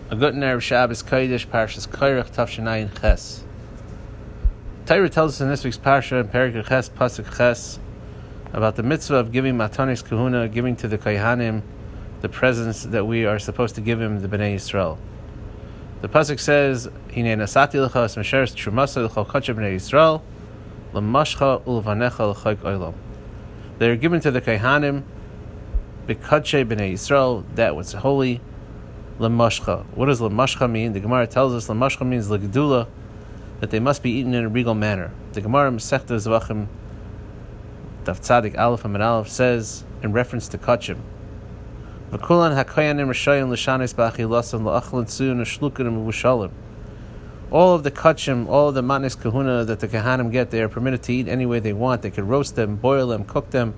A good Erev Shabbos Kodesh, Parshas Korach, Tafshinayin Ches. Torah tells us in this week's Parsha, in Perek Ches, Pasuk Ches, about the mitzvah of giving Matanis Kahuna, giving to the Kohanim the presents that we are supposed to give him, the Bnei Yisrael. The Pasuk says, Hinei nasati lecha es mesheres trumasa l'chol kodesh Bnei Yisrael, l'mashcha ulvanecha l'chayk olam. They are given to the Kohanim, b'kodesh Bnei Yisrael, that was holy, l'mashcha. What does l'mashcha mean? The Gemara tells us l'mashcha means l'gedula, that they must be eaten in a regal manner. The Gemara Masechta Zvachim Daf Tzadik Aleph Amid Aleph says, in reference to kachim, V'kulan hakoyanim r'shayim l'shanes b'achilasim l'achlan tzuyin u'shlukim u'vushalim. All of the kachim, all of the matnes kahuna that the kahanim get, they are permitted to eat any way they want. They can roast them, boil them, cook them.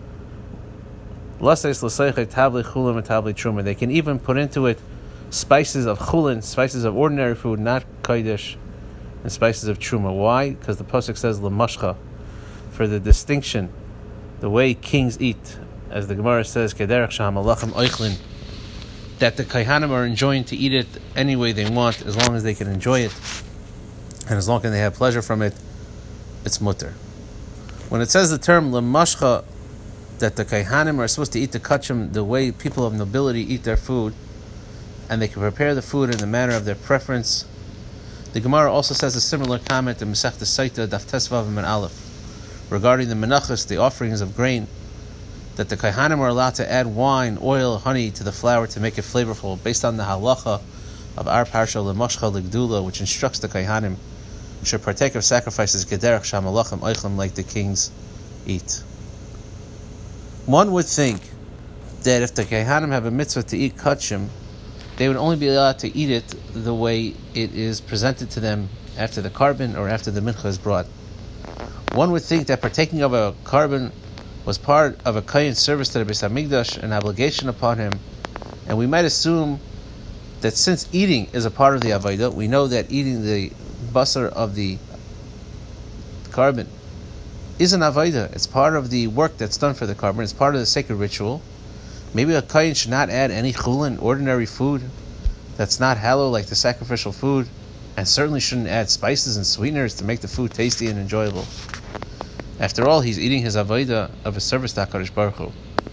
L'seis l'seichei tavli chulim and tavli truma. They can even put into it spices of chulin, spices of ordinary food, not kodesh, and spices of truma. Why? Because the pasuk says l'mashcha, for the distinction, the way kings eat, as the Gemara says, kederach shamalachim oichlin, that the kohanim are enjoying to eat it any way they want, as long as they can enjoy it, and as long as they have pleasure from it, it's mutter. When it says the term l'mashcha, that the kohanim are supposed to eat the kachim the way people of nobility eat their food, and they can prepare the food in the manner of their preference, the Gemara also says a similar comment in Masechta Saita Daf Tesvav and Aleph regarding the menachos, the offerings of grain, that the kohanim are allowed to add wine, oil, honey to the flour to make it flavorful, based on the halacha of our parsha l'mashcha l'gdula, which instructs the kohanim should partake of sacrifices gederach shamalachim oichlin, like the kings eat. One would think that if the kohanim have a mitzvah to eat kachim, they would only be allowed to eat it the way it is presented to them after the carbon or after the mincha is brought. One would think that partaking of a carbon was part of a kohen service to the Beis Hamikdash, an obligation upon him, and we might assume that since eating is a part of the avodah, we know that eating the basar of the carbon is an avodah. It's part of the work that's done for the carbon. It's part of the sacred ritual. Maybe a kohen should not add any chulin, ordinary food that's not hallowed like the sacrificial food, and certainly shouldn't add spices and sweeteners to make the food tasty and enjoyable. After all, he's eating his avodah of a service to HaKadosh Baruch Hu.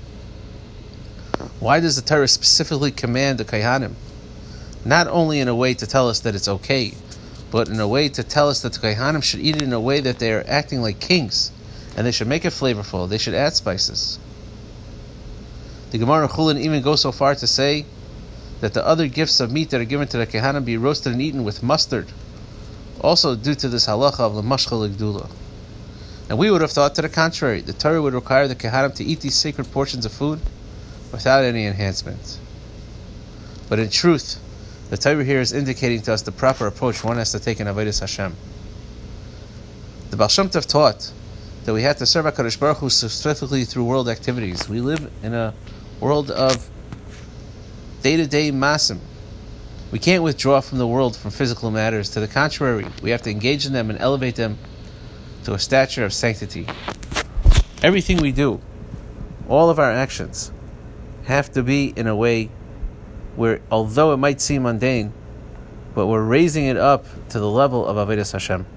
Why does the Torah specifically command the kohanim? Not only in a way to tell us that it's okay, but in a way to tell us that the kohanim should eat it in a way that they are acting like kings, and they should make it flavorful. They should add spices. The Gemara in Chulin even goes so far to say that the other gifts of meat that are given to the kohanim be roasted and eaten with mustard, also due to this halacha of l'mashcha l'gdula. And we would have thought to the contrary. The Torah would require the kohanim to eat these sacred portions of food without any enhancement. But in truth, the Torah here is indicating to us the proper approach one has to take in avodas Hashem. The Baal Shem Tov taught that we have to serve HaKadosh Baruch Hu specifically through world activities. We live in a world of day-to-day masim. We can't withdraw from the world from physical matters. To the contrary, we have to engage in them and elevate them to a stature of sanctity. Everything we do, all of our actions, have to be in a way where, although it might seem mundane, but we're raising it up to the level of avodas Hashem.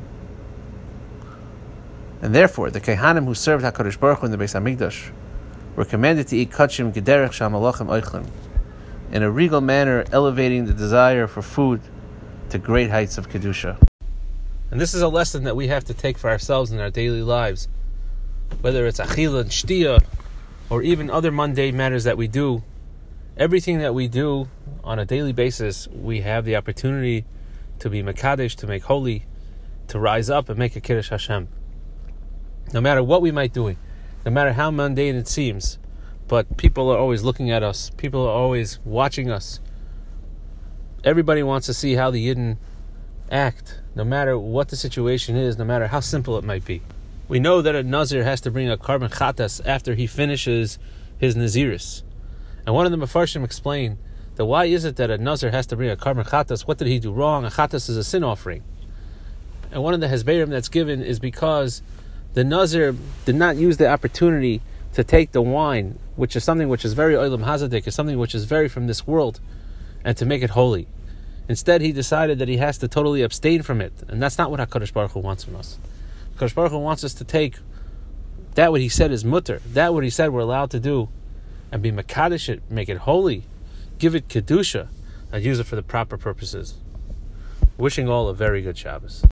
And therefore, the kohanim who served HaKadosh Baruch Hu in the Beis Hamikdash were commanded to eat kachim gederach shamalachim oichlin, in a regal manner, elevating the desire for food to great heights of kedusha. And this is a lesson that we have to take for ourselves in our daily lives, whether it's achila and shtia, or even other mundane matters that we do. Everything that we do on a daily basis, we have the opportunity to be mekadesh, to make holy, to rise up and make a kiddush Hashem. No matter what we might do, no matter how mundane it seems, but people are always looking at us, people are always watching us. Everybody wants to see how the Yidden act, no matter what the situation is, no matter how simple it might be. We know that a Nazir has to bring a carbon chatas after he finishes his Naziris. And one of the Mefarshim explained that why is it that a Nazir has to bring a carbon chatas? What did he do wrong? A chatas is a sin offering. And one of the hesberim that's given is because the Nazir did not use the opportunity to take the wine, which is something which is very olam hazadik, is something which is very from this world, and to make it holy. Instead, he decided that he has to totally abstain from it, and that's not what HaKadosh Baruch Hu wants from us. HaKadosh Baruch Hu wants us to take that what he said is mutter, that what he said we're allowed to do, and be mekadesh it, make it holy, give it kedusha, and use it for the proper purposes. Wishing all a very good Shabbos.